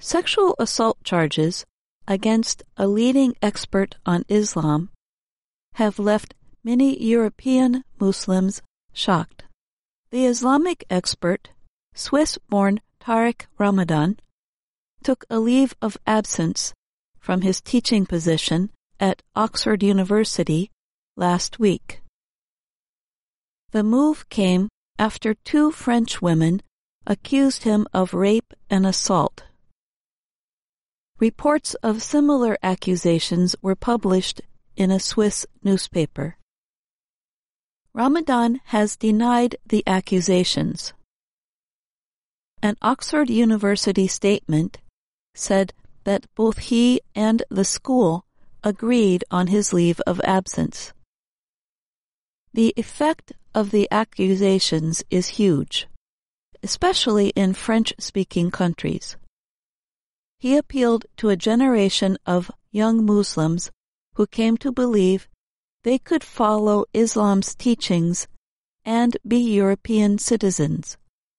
Sexual assault charges against a leading expert on Islam have left many European Muslims shocked. The Islamic expert, Swiss-born Tariq Ramadan, took a leave of absence from his teaching position at Oxford University last week. The move came after 2 French women accused him of rape and assault. Reports of similar accusations were published in a Swiss newspaper. Ramadan has denied the accusations. An Oxford University statement said that both he and the school agreed on his leave of absence. The effect of the accusations is huge, especially in French-speaking countries. He appealed to a generation of young Muslims who came to believe they could follow Islam's teachings and be European citizens.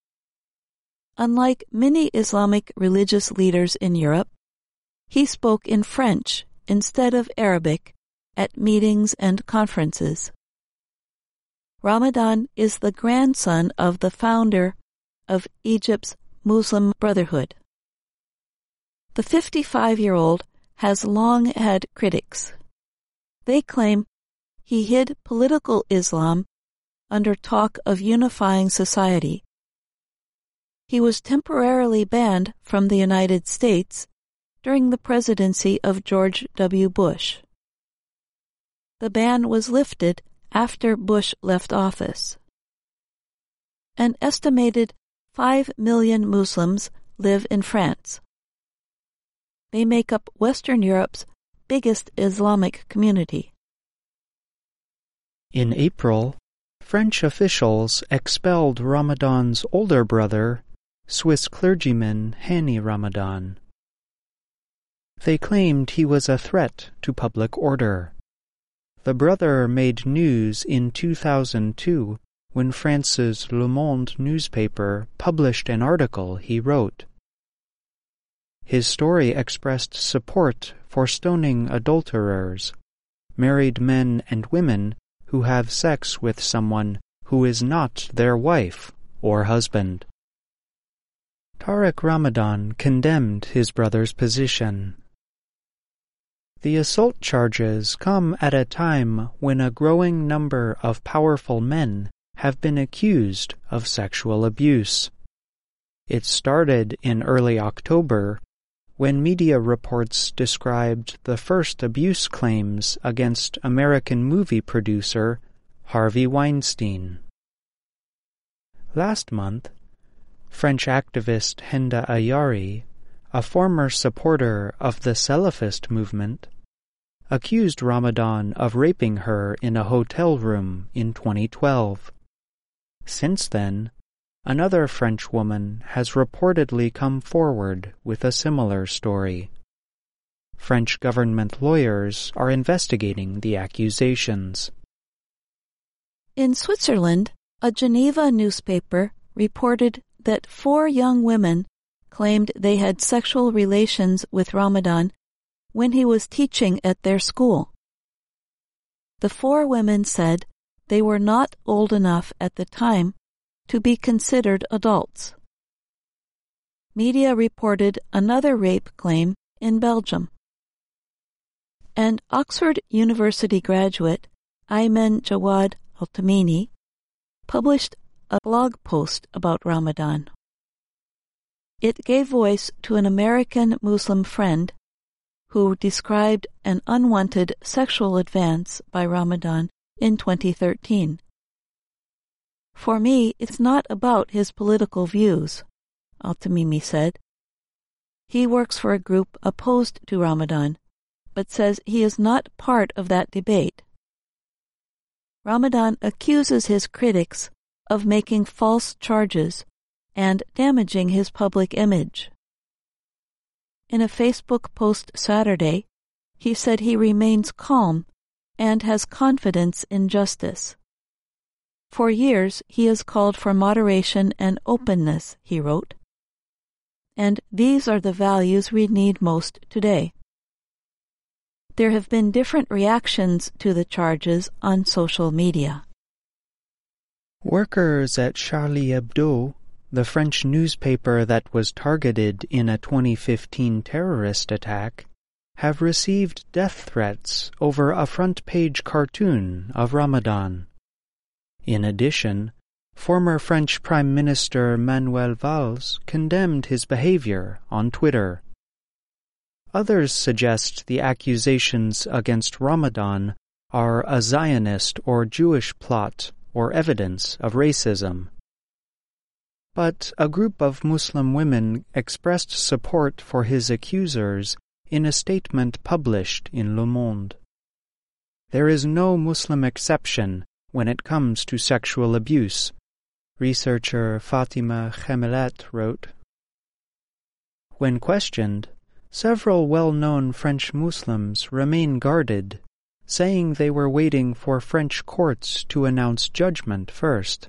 Unlike many Islamic religious leaders in Europe, he spoke in French instead of Arabic at meetings and conferences. Ramadan is the grandson of the founder of Egypt's Muslim Brotherhood. The 55-year-old has long had critics. They claim he hid political Islam under talk of unifying society. He was temporarily banned from the United States during the presidency of George W. Bush. The ban was lifted after Bush left office. An estimated 5 million Muslims live in France. They make up Western Europe's biggest Islamic community. In April, French officials expelled Ramadan's older brother, Swiss clergyman Hani Ramadan. They claimed he was a threat to public order. The brother made news in 2002 when France's Le Monde newspaper published an article he wrote. His story expressed support for stoning adulterers, married men and women who have sex with someone who is not their wife or husband. Tariq Ramadan condemned his brother's position. The assault charges come at a time when a growing number of powerful men have been accused of sexual abuse. It started in early October when media reports described the first abuse claims against American movie producer Harvey Weinstein. Last month, French activist Henda Ayari, a former supporter of the Salafist movement, accused Ramadan of raping her in a hotel room in 2012. Since then, another French woman has reportedly come forward with a similar story. French government lawyers are investigating the accusations. In Switzerland, a Geneva newspaper reported that 4 young women claimed they had sexual relations with Ramadan when he was teaching at their school. The 4 women said they were not old enough at the time to be considered adults. Media reported another rape claim in Belgium. And Oxford University graduate Ayman Jawad Al-Tamimi published a blog post about Ramadan. It gave voice to an American Muslim friend who described an unwanted sexual advance by Ramadan in 2013. For me, it's not about his political views, Al-Tamimi said. He works for a group opposed to Ramadan, but says he is not part of that debate. Ramadan accuses his critics of making false charges and damaging his public image. In a Facebook post Saturday, he said he remains calm and has confidence in justice. For years, he has called for moderation and openness, he wrote. and these are the values we need most today. There have been different reactions to the charges on social media. Workers at Charlie Hebdo, the French newspaper that was targeted in a 2015 terrorist attack, have received death threats over a front-page cartoon of Ramadan. In addition, former French Prime Minister Manuel Valls condemned his behavior on Twitter. Others suggest the accusations against Ramadan are a Zionist or Jewish plot or evidence of racism. But a group of Muslim women expressed support for his accusers in a statement published in Le Monde. There is no Muslim exception when it comes to sexual abuse, researcher Fatima Chemelet wrote. When questioned, several well-known French Muslims remain guarded, saying they were waiting for French courts to announce judgment first.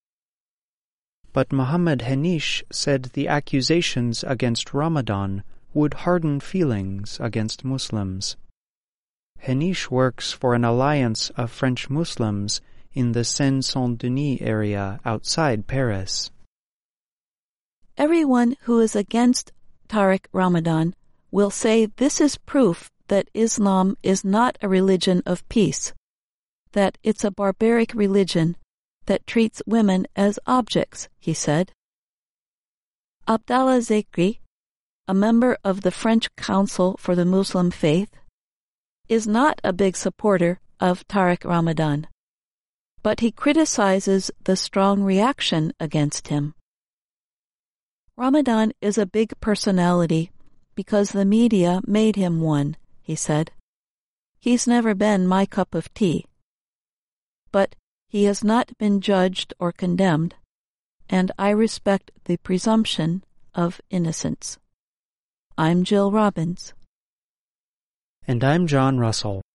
But Mohammed Henish said the accusations against Ramadan would harden feelings against Muslims. Henish works for an alliance of French Muslims in the Seine-Saint-Denis area outside Paris. Everyone who is against Tariq Ramadan will say this is proof that Islam is not a religion of peace, that it's a barbaric religion that treats women as objects, he said. Abdallah Zekri, a member of the French Council for the Muslim Faith, is not a big supporter of Tariq Ramadan, but he criticizes the strong reaction against him. Ramadan is a big personality because the media made him one, he said. He's never been my cup of tea. But he has not been judged or condemned, and I respect the presumption of innocence. I'm Jill Robbins. And I'm John Russell.